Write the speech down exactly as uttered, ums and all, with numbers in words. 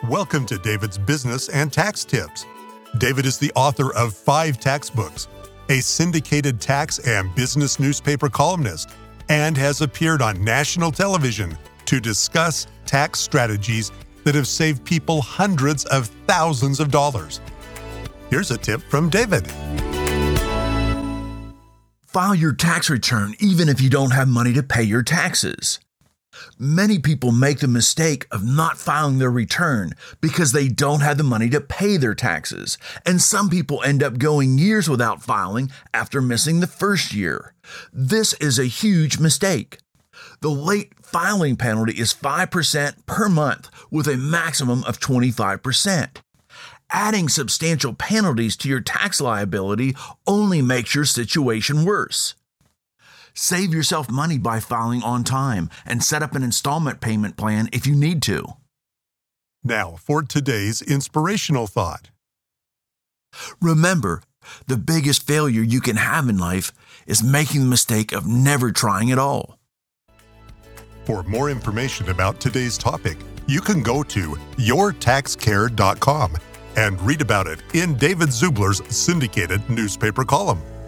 Welcome to David's Business and Tax Tips. David is the author of five tax books, a syndicated tax and business newspaper columnist, and has appeared on national television to discuss tax strategies that have saved people hundreds of thousands of dollars. Here's a tip from David. File your tax return even if you don't have money to pay your taxes. Many people make the mistake of not filing their return because they don't have the money to pay their taxes, and some people end up going years without filing after missing the first year. This is a huge mistake. The late filing penalty is five percent per month with a maximum of twenty-five percent. Adding substantial penalties to your tax liability only makes your situation worse. Save yourself money by filing on time and set up an installment payment plan if you need to. Now for today's inspirational thought. Remember, the biggest failure you can have in life is making the mistake of never trying at all. For more information about today's topic, you can go to your tax care dot com and read about it in David Zubler's syndicated newspaper column.